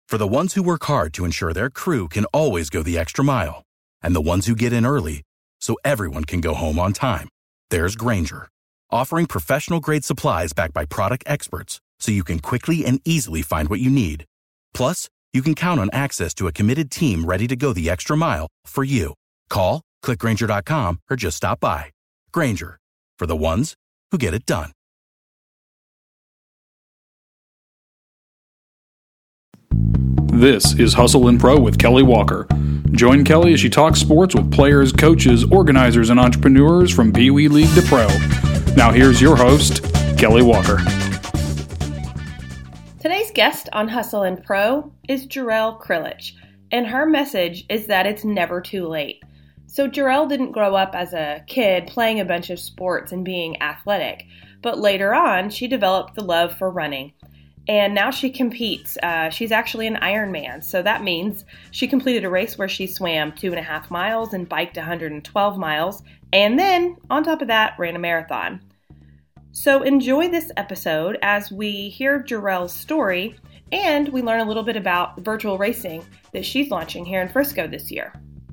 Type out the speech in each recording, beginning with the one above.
For the ones who work hard to ensure their crew can always go the extra mile, and the ones who get in early so everyone can go home on time, there's Grainger, offering professional-grade supplies backed by product experts so you can quickly and easily find what you need. Plus, you can count on access to a committed team ready to go the extra mile for you. Call, click Grainger.com, or just stop by. Grainger, for the ones who get it done. This is Hustle and Pro with Kelly Walker. Join Kelly as she talks sports with players, coaches, organizers, and entrepreneurs from Pee Wee League to Pro. Now here's your host, Kelly Walker. Today's guest on Hustle and Pro is Jarrell Krilich, and her message is that it's never too late. So Jarrell didn't grow up as a kid playing a bunch of sports and being athletic, but later on she developed the love for running. And now she competes. She's actually an Ironman, so that means she completed a race where she swam 2.5 miles and biked 112 miles, and then, on top of that, ran a marathon. So enjoy this episode as we hear Jarrell's story, and we learn a little bit about virtual racing that she's launching here in Frisco this year.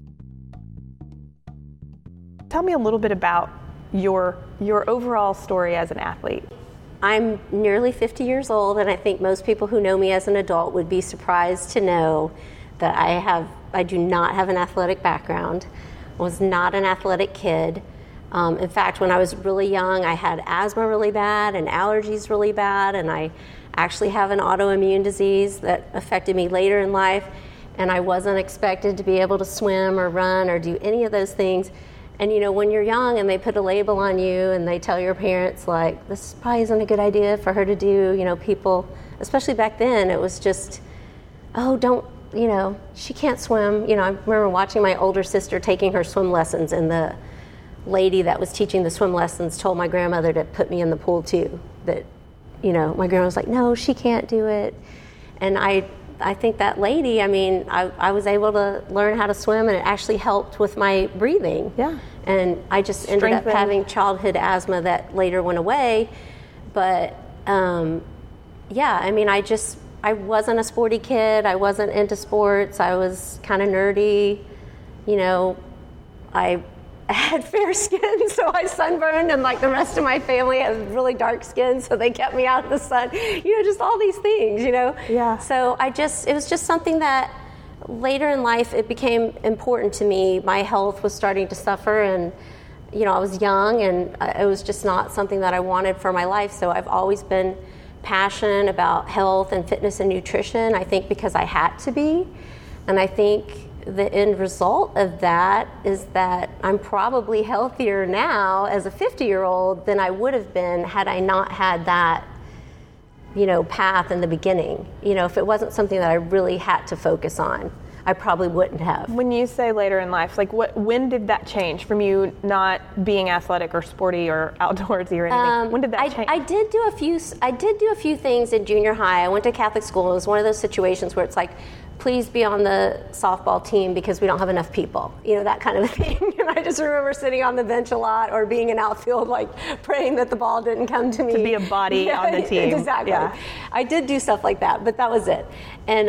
Tell me a little bit about your overall story as an athlete. I'm nearly 50 years old, and I think most people who know me as an adult would be surprised to know that I do not have an athletic background. I was not an athletic kid. In fact, when I was really young, I had asthma really bad and allergies really bad, and I actually have an autoimmune disease that affected me later in life, and I wasn't expected to be able to swim or run or do any of those things. And you know, when you're young and they put a label on you and they tell your parents, like, this probably isn't a good idea for her to do, you know, people, especially back then, it was just, oh, don't, you know, she can't swim. You know, I remember watching my older sister taking her swim lessons, and the lady that was teaching the swim lessons told my grandmother to put me in the pool too. That, you know, my grandma was like, no, she can't do it. And I think that lady, I mean, I was able to learn how to swim, and it actually helped with my breathing. Yeah. And I just ended up having childhood asthma that later went away. But, yeah, I mean, I wasn't a sporty kid. I wasn't into sports. I was kind of nerdy. You know, I had fair skin, so I sunburned, and like the rest of my family has really dark skin, so they kept me out of the sun. You know, just all these things, you know? Yeah. So it was just something that later in life, it became important to me. My health was starting to suffer, and, you know, I was young, and it was just not something that I wanted for my life. So I've always been passionate about health and fitness and nutrition, I think because I had to be. And I think the end result of that is that I'm probably healthier now as a 50-year-old than I would have been had I not had that, you know, path in the beginning. You know, if it wasn't something that I really had to focus on, I probably wouldn't have. When you say later in life, like when did that change from you not being athletic or sporty or outdoorsy or anything? When did that change? I did do a few things in junior high. I went to Catholic school. It was one of those situations where it's like, please be on the softball team because we don't have enough people, you know, that kind of a thing. And I just remember sitting on the bench a lot, or being in outfield, like praying that the ball didn't come to me. To be a body on the team. Exactly. Yeah. I did do stuff like that, but that was it. And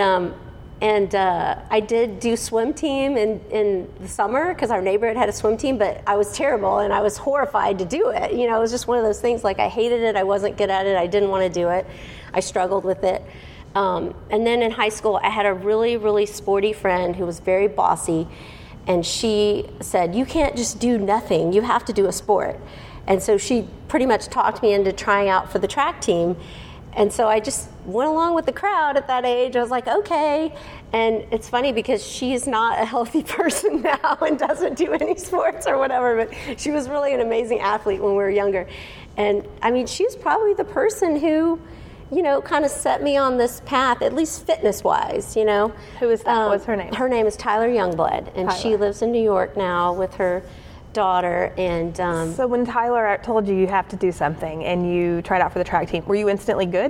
I did do swim team in the summer because our neighborhood had a swim team, but I was terrible and I was horrified to do it. You know, it was just one of those things, like I hated it, I wasn't good at it, I didn't want to do it. I struggled with it. And then in high school, I had a really, really sporty friend who was very bossy, and she said, you can't just do nothing, you have to do a sport. And so she pretty much talked me into trying out for the track team. And so I just went along with the crowd at that age. I was like, okay. And it's funny because she's not a healthy person now and doesn't do any sports or whatever, but she was really an amazing athlete when we were younger. And I mean, she's probably the person who, you know, kind of set me on this path, at least fitness-wise, you know. Who is that? What's her name? Her name is Tyler Youngblood, and she lives in New York now with her daughter. And so when Tyler told you have to do something and you tried out for the track team, were you instantly good?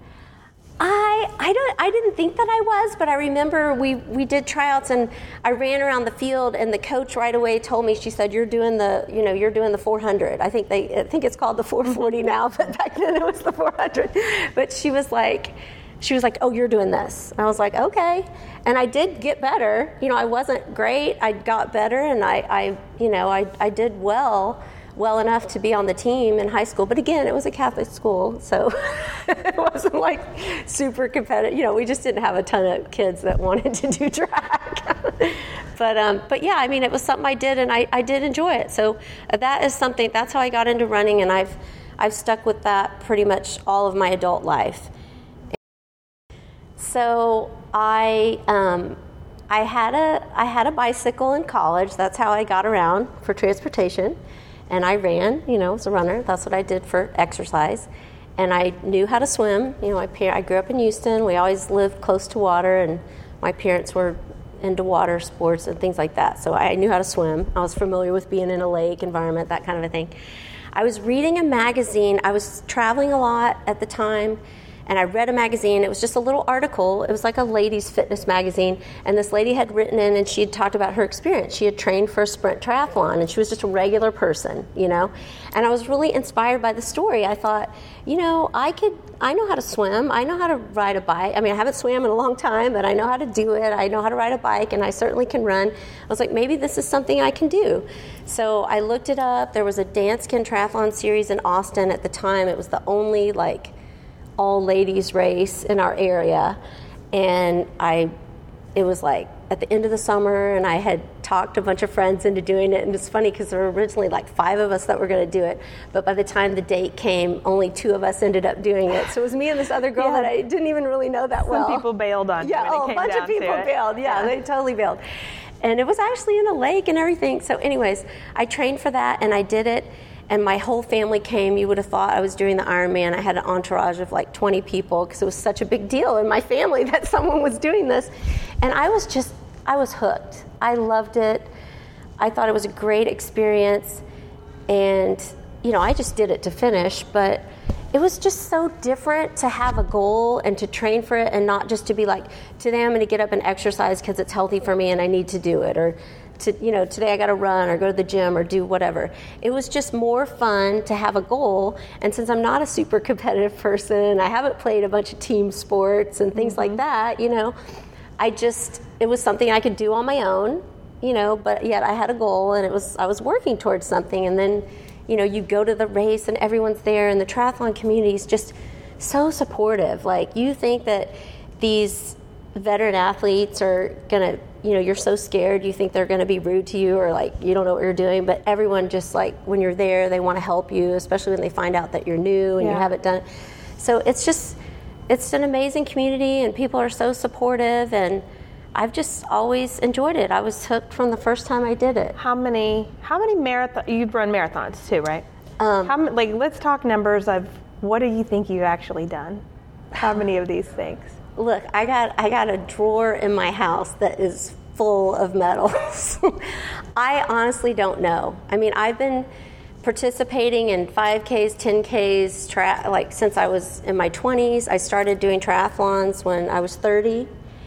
I didn't think that I was, but I remember we did tryouts, and I ran around the field, and the coach right away told me, she said, you're doing the 400. I think it's called the 440 now, but back then it was the 400. But she was like, she was like, oh, you're doing this. And I was like, okay. And I did get better. I wasn't great. I got better, and I did well enough to be on the team in high school. But again, it was a Catholic school, so it wasn't like super competitive. We just didn't have a ton of kids that wanted to do track. But yeah, it was something I did, and I did enjoy it. So that's how I got into running, and I've stuck with that pretty much all of my adult life. So I had a bicycle in college. That's how I got around for transportation, and I ran. As a runner, that's what I did for exercise. And I knew how to swim. I grew up in Houston. We always lived close to water, and my parents were into water sports and things like that. So I knew how to swim. I was familiar with being in a lake environment, that kind of a thing. I was reading a magazine. I was traveling a lot at the time, and I read a magazine. It was just a little article. It was like a ladies' fitness magazine, and this lady had written in, and she had talked about her experience. She had trained for a sprint triathlon, and she was just a regular person, And I was really inspired by the story. I thought, I know how to swim. I know how to ride a bike. I haven't swam in a long time, but I know how to do it. I know how to ride a bike, and I certainly can run. I was like, maybe this is something I can do. So I looked it up. There was a Danskin Triathlon series in Austin at the time. It was the only, all ladies race in our area, and it was at the end of the summer, and I had talked a bunch of friends into doing it. And it's funny because there were originally 5 of us that were going to do it, but by the time the date came, only 2 of us ended up doing it. So it was me and this other girl that I didn't even really know that well. Some people bailed on you. Yeah, a bunch of people bailed. Yeah, they totally bailed. And it was actually in a lake and everything. So anyways, I trained for that, and I did it. And my whole family came. You would have thought I was doing the Ironman. I had an entourage of 20 people because it was such a big deal in my family that someone was doing this. And I was hooked. I loved it. I thought it was a great experience. And, I just did it to finish. But it was just so different to have a goal and to train for it, and not just to be today I'm going to get up and exercise because it's healthy for me and I need to do it. Or today I got to run or go to the gym or do whatever. It was just more fun to have a goal. And since I'm not a super competitive person, I haven't played a bunch of team sports and things like that, it was something I could do on my own, but yet I had a goal, and I was working towards something. And then, you go to the race and everyone's there, and the triathlon community is just so supportive. You think that these veteran athletes are going to, you're so scared, you think they're going to be rude to you, or you don't know what you're doing, but everyone just when you're there, they want to help you, especially when they find out that you're new and you haven't done it. So it's an amazing community, and people are so supportive, and I've just always enjoyed it. I was hooked from the first time I did it. How many marathons? You've run marathons too, right? Let's talk numbers of what do you think you've actually done? How many of these things? Look, I got a drawer in my house that is full of medals. I honestly don't know. I've been participating in 5Ks, 10Ks, since I was in my 20s. I started doing triathlons when I was 30.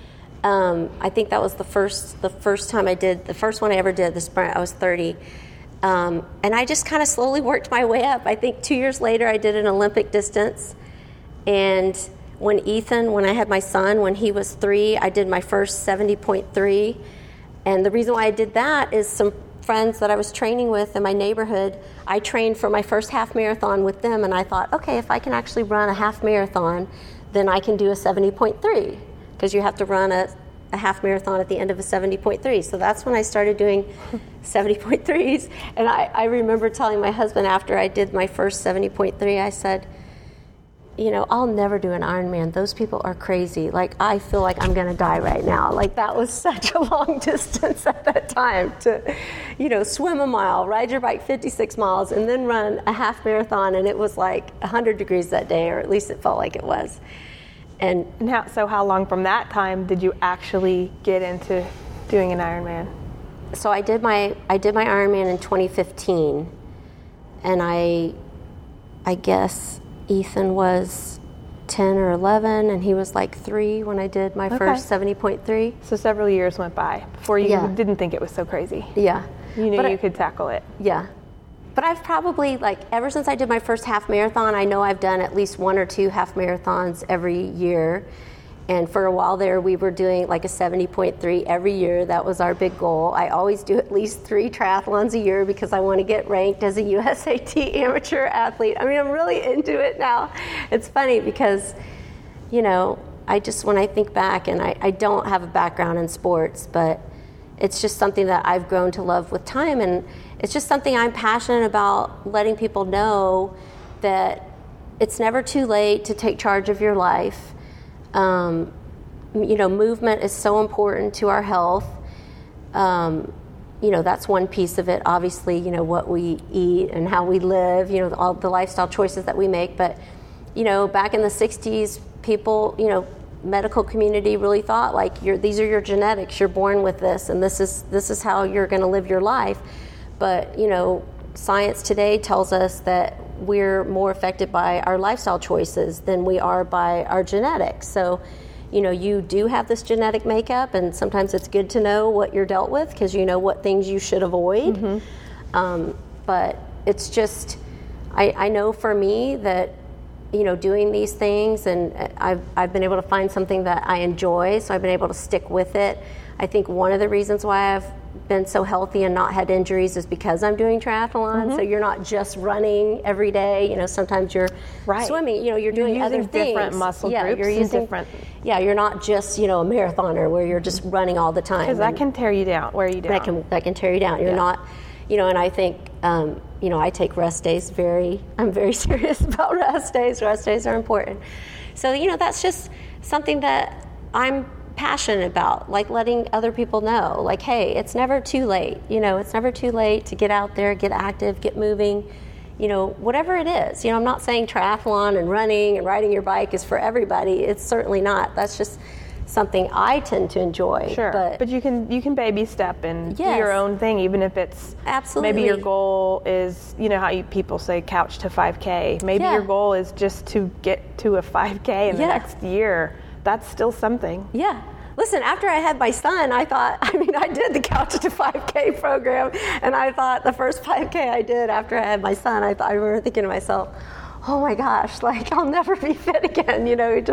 I think that was the first time I did, the first one I ever did, the sprint, I was 30. And I just kind of slowly worked my way up. I think 2 years later I did an Olympic distance. And when I had my son, when he was 3, I did my first 70.3. And the reason why I did that is some friends that I was training with in my neighborhood, I trained for my first half marathon with them, and I thought, okay, if I can actually run a half marathon, then I can do a 70.3, because you have to run a half marathon at the end of a 70.3. So that's when I started doing 70.3s. And I remember telling my husband after I did my first 70.3, I said, I'll never do an Ironman. Those people are crazy. I feel like I'm going to die right now. That was such a long distance at that time to, swim a mile, ride your bike 56 miles, and then run a half marathon. And it was 100 degrees that day, or at least it felt like it was. And so how long from that time did you actually get into doing an Ironman? So I did my Ironman in 2015. And I guess Ethan was 10 or 11, and he was 3 when I did my first 70.3. So several years went by before you didn't think it was so crazy. Yeah. You knew you could tackle it. Yeah. But I've probably, like, ever since I did my first half marathon, I know I've done at least 1 or 2 half marathons every year. And for a while there, we were doing like a 70.3 every year. That was our big goal. I always do at least 3 triathlons a year because I want to get ranked as a USAT amateur athlete. I mean, I'm really into it now. It's funny because, you know, when I think back, and I don't have a background in sports, but it's just something that I've grown to love with time. And it's just something I'm passionate about, letting people know that it's never too late to take charge of your life. You know, movement is so important to our health. You know, that's one piece of it. Obviously, you know, what we eat and how we live, you know, all the lifestyle choices that we make. But, you know, back in the 60s, people, you know, medical community really thought, like, these are your genetics. You're born with this, and this is how you're going to live your life. But, you know, science today tells us that we're more affected by our lifestyle choices than we are by our genetics. So, you know, you do have this genetic makeup, and sometimes it's good to know what you're dealt with because you know what things you should avoid. Mm-hmm. But it's just, I know for me that, you know, doing these things, and I've been able to find something that I enjoy, so I've been able to stick with it. I think one of the reasons why I've been so healthy and not had injuries is because I'm doing triathlon. Mm-hmm. So you're not just running every day. You know, sometimes you're swimming. You know, you're doing other things. Different muscle groups. You're using different. Yeah, you're not just, you know, a marathoner where you're just running all the time. Because that can tear you down. Wear you down. That can tear you down. You're not, you know. And I think, you know, I take rest days I'm very serious about rest days. Rest days are important. So, you know, that's just something that I'm passionate about, like letting other people know, like, hey, it's never too late. You know, it's never too late to get out there, get active, get moving, you know, whatever it is. You know, I'm not saying triathlon and running and riding your bike is for everybody. It's certainly not. That's just something I tend to enjoy. Sure, but you can baby step and do your own thing, even if it's maybe your goal is, you know, how people say couch to 5K. Maybe your goal is just to get to a 5K in the next year. That's still something. Yeah. Listen, after I had my son, I thought, I did the Couch to 5K program, and I thought the first 5K I did after I had my son, I remember thinking to myself, oh my gosh, like, I'll never be fit again. You know, it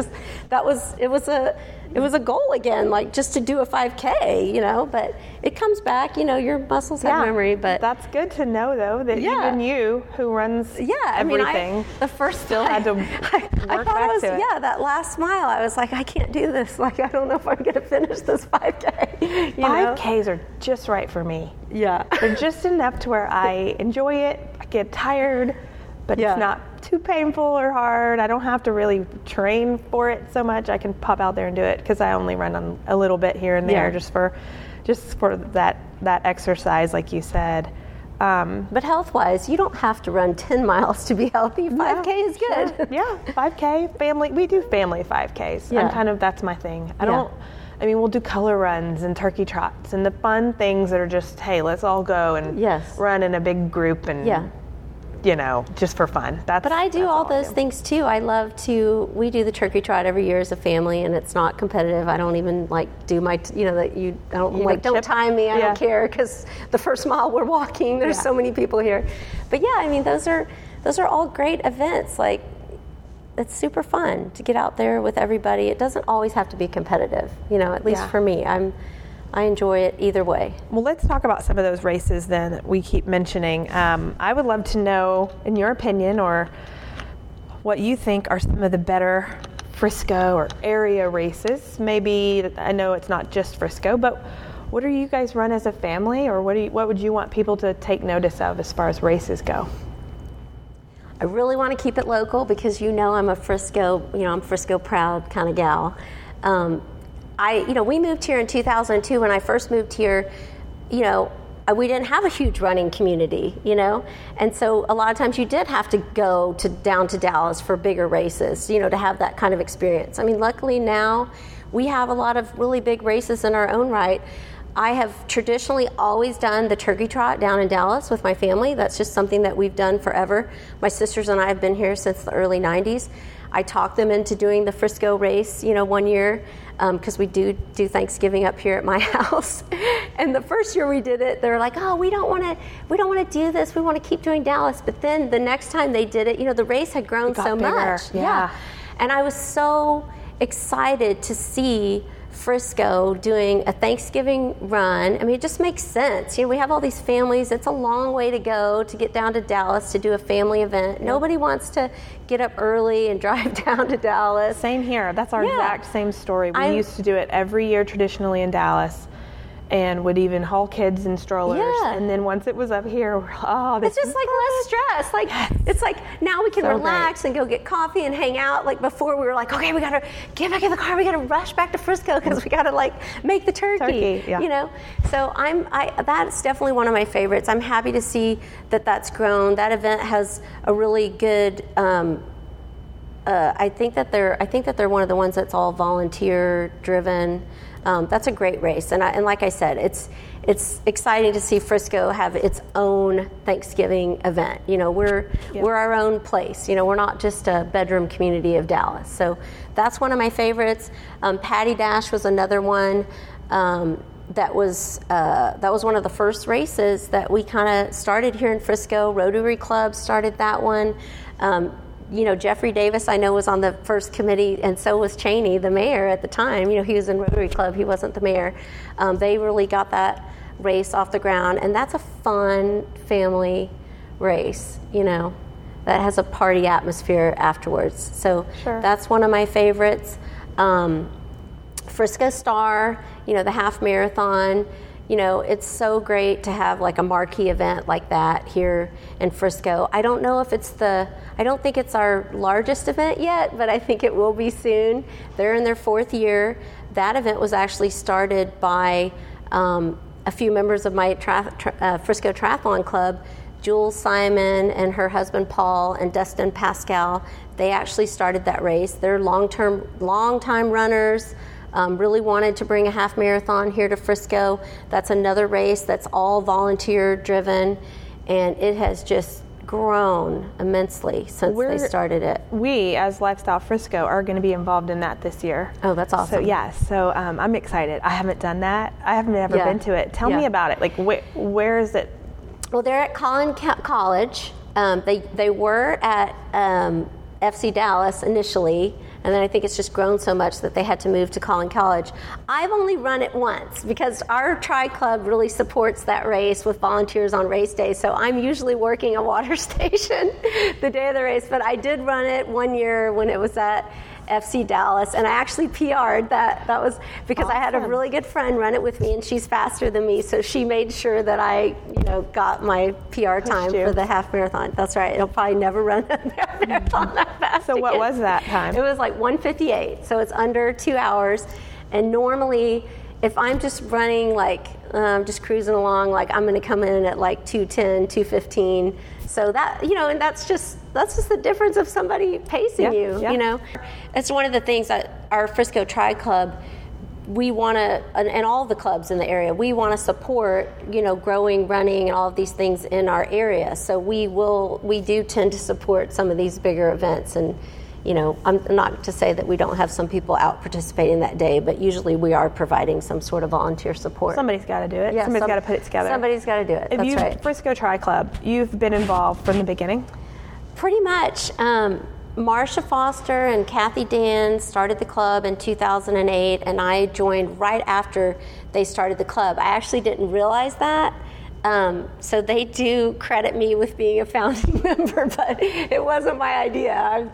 was a goal again, like just to do a 5K, you know, but it comes back, you know, your muscles have memory. But that's good to know, though, that even you, who runs everything, the first still had to work back to it. Yeah, that last mile, I was like, I can't do this. Like, I don't know if I'm going to finish this 5K. 5Ks are just right for me. Yeah. They're just enough to where I enjoy it, I get tired, but it's not too painful or hard. I don't have to really train for it so much. I can pop out there and do it because I only run on a little bit here and there just for that exercise, like you said. But health-wise, you don't have to run 10 miles to be healthy. 5K is good. Sure. Yeah, 5K, family. We do family 5Ks. Yeah. That's my thing. We'll do color runs and turkey trots and the fun things that are just, hey, let's all go and run in a big group and you know, just for fun. But I do all those things too. We do the turkey trot every year as a family, and it's not competitive. I don't even do my, don't time me. I don't care, because the first mile we're walking. There's so many people here. But those are all great events. Like, it's super fun to get out there with everybody. It doesn't always have to be competitive, you know, at least for me. I enjoy it either way. Well, let's talk about some of those races then that we keep mentioning. I would love to know, in your opinion, or what you think are some of the better Frisco or area races. Maybe, I know it's not just Frisco, but what do you guys run as a family, or what would you want people to take notice of as far as races go? I really want to keep it local because, you know, I'm Frisco proud kind of gal. We moved here in 2002. When I first moved here, you know, we didn't have a huge running community, you know, and so a lot of times you did have to go down to Dallas for bigger races, you know, to have that kind of experience. Luckily now we have a lot of really big races in our own right. I have traditionally always done the turkey trot down in Dallas with my family. That's just something that we've done forever. My sisters and I have been here since the early 90s. I talked them into doing the Frisco race, you know, one year. because we do Thanksgiving up here at my house. And the first year we did it, they were like, oh, we don't want to do this. We want to keep doing Dallas. But then the next time they did it, the race had grown so bigger. much. Yeah. And I was so excited to see Frisco doing a Thanksgiving run. I mean, it just makes sense. We have all these families. It's a long way to go to get down to Dallas to do a family event. Nobody wants to get up early and drive down to Dallas. Same here. That's our exact same story. We used to do it every year traditionally in Dallas, and would even haul kids in strollers. Yeah. And then once it was up here, it's just like less stress. Like it's like now we can relax and go get coffee and hang out. Like before we were like, okay, we gotta get back in the car. We gotta rush back to Frisco because we gotta make the turkey. So that's definitely one of my favorites. I'm happy to see that that's grown. That event has a really good. I think that they're one of the ones that's all volunteer driven. That's a great race, and like I said, it's exciting to see Frisco have its own Thanksgiving event. We're our own place. We're not just a bedroom community of Dallas. So that's one of my favorites. Patty Dash was another one. That was one of the first races that we kind of started here in Frisco. Rotary Club started that one. Jeffrey Davis, I know, was on the first committee, and so was Cheney, the mayor at the time. He was in Rotary Club. He wasn't the mayor. They really got that race off the ground, and that's a fun family race, that has a party atmosphere afterwards. So That's one of my favorites. Frisco Star, the half marathon. It's so great to have a marquee event like that here in Frisco. I don't think it's our largest event yet, but I think it will be soon. They're in their 4th year. That event was actually started by a few members of my Frisco Triathlon Club, Jules Simon and her husband Paul and Dustin Pascal. They actually started that race. They're long-time runners. Really wanted to bring a half marathon here to Frisco. That's another race that's all volunteer driven, and it has just grown immensely since they started it. We, as Lifestyle Frisco, are going to be involved in that this year. Oh, that's awesome. So I'm excited. I haven't done that. I haven't ever been to it. Tell me about it. Where is it? Well, they're at Collin College. They were at FC Dallas initially, and then I think it's just grown so much that they had to move to Collin College. I've only run it once because our Tri-Club really supports that race with volunteers on race day, so I'm usually working a water station the day of the race, but I did run it one year when it was at FC Dallas, and I actually PR'd that. That was because awesome. I had a really good friend run it with me, and she's faster than me, so she made sure that I, got my PR time for the half marathon. That's right. It'll probably never run a marathon that fast. So what was that time? It was 1:58, so it's under 2 hours. And normally, if I'm just running just cruising along, I'm going to come in at 2:10, 2:15. So that, and that's just the difference of somebody pacing you, It's one of the things that our Frisco Tri-Club, we want to, and all the clubs in the area, we want to support, growing, running, and all of these things in our area. So we do tend to support some of these bigger events. And, I'm not to say that we don't have some people out participating that day, but usually we are providing some sort of volunteer support. Somebody's got to do it. Yeah, somebody's got to put it together. Somebody's got to do it. That's right. Frisco Tri-Club, you've been involved from the beginning? Pretty much. Marsha Foster and Kathy Dan started the club in 2008, and I joined right after they started the club. I actually didn't realize that. So they do credit me with being a founding member, but it wasn't my idea.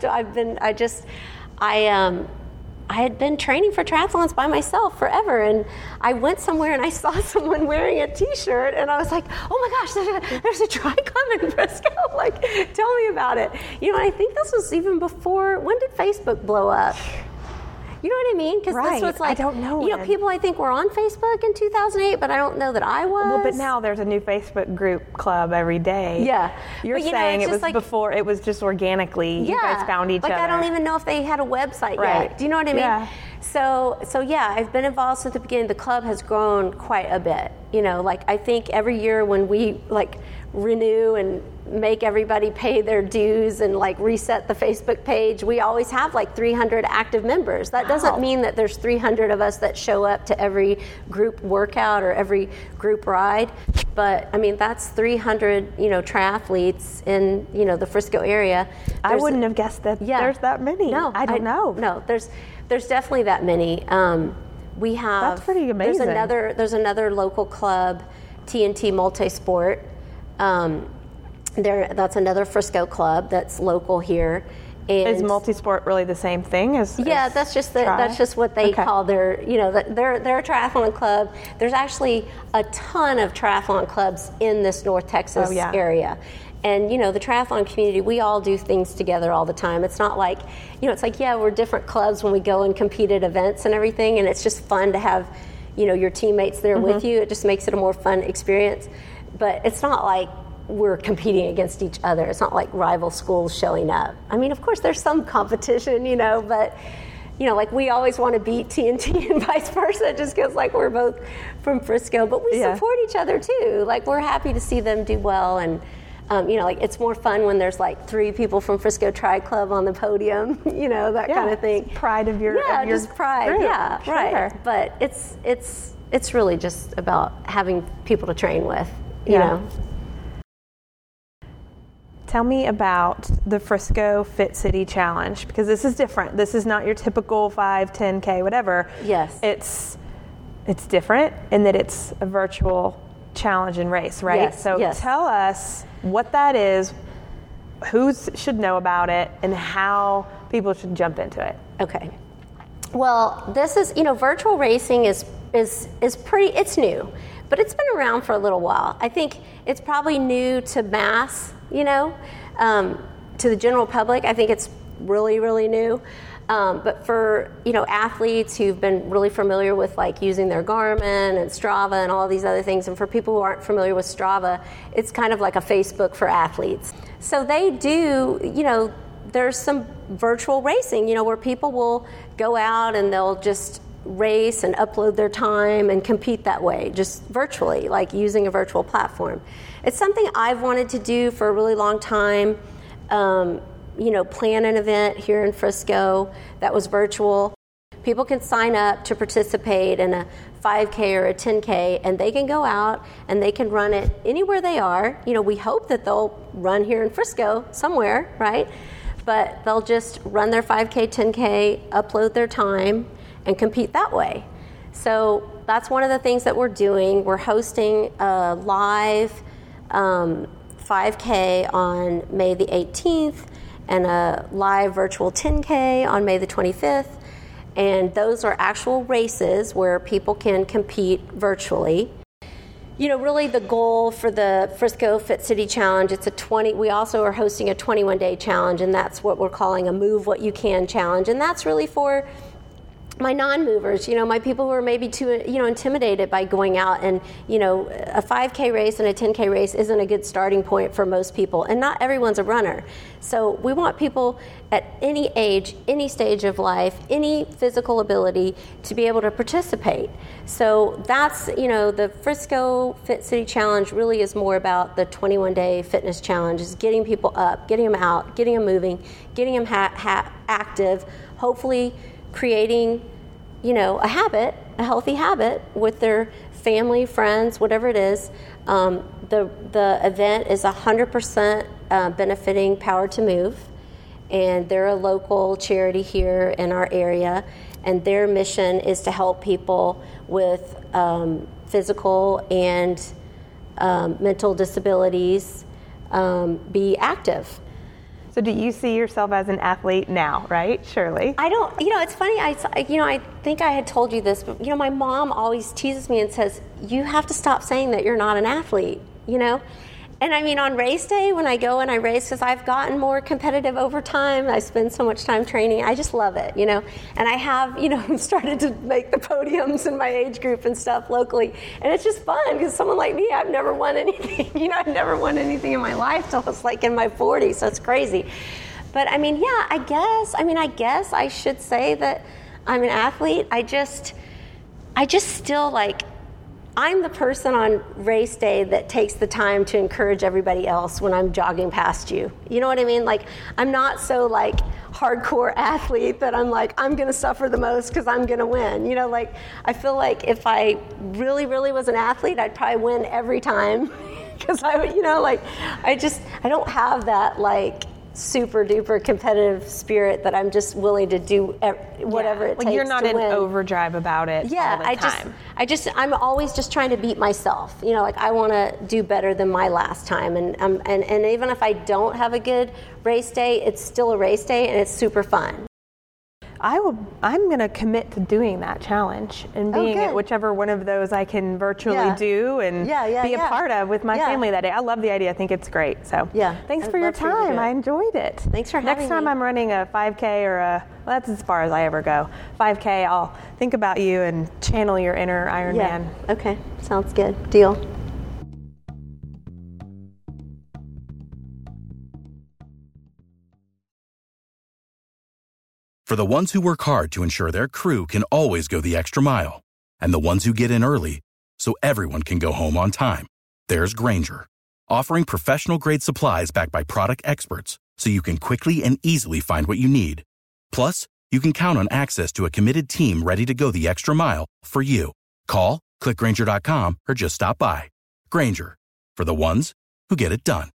I had been training for triathlons by myself forever, and I went somewhere and I saw someone wearing a T-shirt, and I was like, "Oh my gosh, there's a Tri-Club in Frisco! Tell me about it." I think this was even before. When did Facebook blow up? You know what I mean? Because this was I don't know. People I think were on Facebook in 2008, but I don't know that I was. Well, but now there's a new Facebook group club every day. Yeah. You're saying it was before, it was just organically, you guys found each other. I don't even know if they had a website yet. Do you know what I mean? Yeah. So yeah, I've been involved since the beginning. The club has grown quite a bit. I think every year when we renew and make everybody pay their dues and reset the Facebook page, we always have 300 active members. That doesn't mean that there's 300 of us that show up to every group workout or every group ride, but I mean that's 300 triathletes in the Frisco area. I wouldn't have guessed that there's that many. No, I don't know. No, there's definitely that many. We have. That's pretty amazing. There's another local club, TNT Multisport. That's another Frisco club that's local here. And is Multisport really the same thing as? Yeah, that's just what they call their their triathlon club. There's actually a ton of triathlon clubs in this North Texas area. And, the triathlon community, we all do things together all the time. It's not like, we're different clubs when we go and compete at events and everything, and it's just fun to have, your teammates there with you. It just makes it a more fun experience. But it's not like we're competing against each other. It's not like rival schools showing up. I mean, of course, there's some competition, but, we always want to beat TNT and vice versa, just because, we're both from Frisco. But we support each other, too. We're happy to see them do well, and it's more fun when there's 3 people from Frisco Tri Club on the podium, that kind of thing. Pride of your just pride. Group. Yeah, sure. Right. But it's really just about having people to train with, you know. Tell me about the Frisco Fit City Challenge, because this is different. This is not your typical 5, 10K, whatever. Yes. It's different in that it's a virtual challenge and race, right? Yes, so tell us what that is, who should know about it, and how people should jump into it. Okay. Well, this is, virtual racing is pretty, it's new, but it's been around for a little while. I think it's probably new to mass, to the general public. I think it's really, really new. But for, athletes who've been really familiar with using their Garmin and Strava and all these other things, and for people who aren't familiar with Strava, it's kind of like a Facebook for athletes. So they do, there's some virtual racing, where people will go out and they'll just race and upload their time and compete that way, just virtually, using a virtual platform. It's something I've wanted to do for a really long time. Plan an event here in Frisco that was virtual. People can sign up to participate in a 5K or a 10K, and they can go out and they can run it anywhere they are. We hope that they'll run here in Frisco somewhere, right? But they'll just run their 5K, 10K, upload their time, and compete that way. So that's one of the things that we're doing. We're hosting a live 5K on May the 18th and a live virtual 10K on May the 25th. And those are actual races where people can compete virtually. Really the goal for the Frisco Fit City Challenge, we also are hosting a 21-day challenge, and that's what we're calling a Move What You Can challenge. And that's really for my non-movers, my people who are maybe too, intimidated by going out, and, a 5K race and a 10K race isn't a good starting point for most people, and not everyone's a runner. So we want people at any age, any stage of life, any physical ability to be able to participate. So that's, the Frisco Fit City Challenge really is more about the 21-day fitness challenge, is getting people up, getting them out, getting them moving, getting them active, hopefully creating, a habit, a healthy habit with their family, friends, whatever it is. The event is 100% benefiting Power to Move, and they're a local charity here in our area, and their mission is to help people with physical and mental disabilities be active. So do you see yourself as an athlete now, right? Surely. I don't, it's funny, I think I had told you this, but, my mom always teases me and says, you have to stop saying that you're not an athlete, And I mean, on race day, when I go and I race, because I've gotten more competitive over time, I spend so much time training, I just love it, And I have, started to make the podiums in my age group and stuff locally. And it's just fun, because someone like me, I've never won anything. I've never won anything in my life till I was in my 40s, so it's crazy. But I mean, yeah, I guess I should say that I'm an athlete. I just still like, I'm the person on race day that takes the time to encourage everybody else when I'm jogging past you. You know what I mean? Like, I'm not so like hardcore athlete that I'm like, I'm going to suffer the most because I'm going to win. You know, like, I feel like if I really, really was an athlete, I'd probably win every time because I don't have that like super duper competitive spirit that I'm just willing to do whatever it takes to win. You're not in overdrive about it all the time. I'm always just trying to beat myself. You know, like I want to do better than my last time. And even if I don't have a good race day, it's still a race day and it's super fun. I'm going to commit to doing that challenge and being at whichever one of those I can virtually do and be a part of with my family that day. I love the idea. I think it's great. So thanks for your time. I enjoyed it. Thanks for having me. Next time I'm running a 5K or that's as far as I ever go. 5K, I'll think about you and channel your inner Ironman. Okay. Sounds good. Deal. For the ones who work hard to ensure their crew can always go the extra mile, and the ones who get in early so everyone can go home on time, there's Grainger, offering professional-grade supplies backed by product experts so you can quickly and easily find what you need. Plus, you can count on access to a committed team ready to go the extra mile for you. Call, click Grainger.com, or just stop by. Grainger, for the ones who get it done.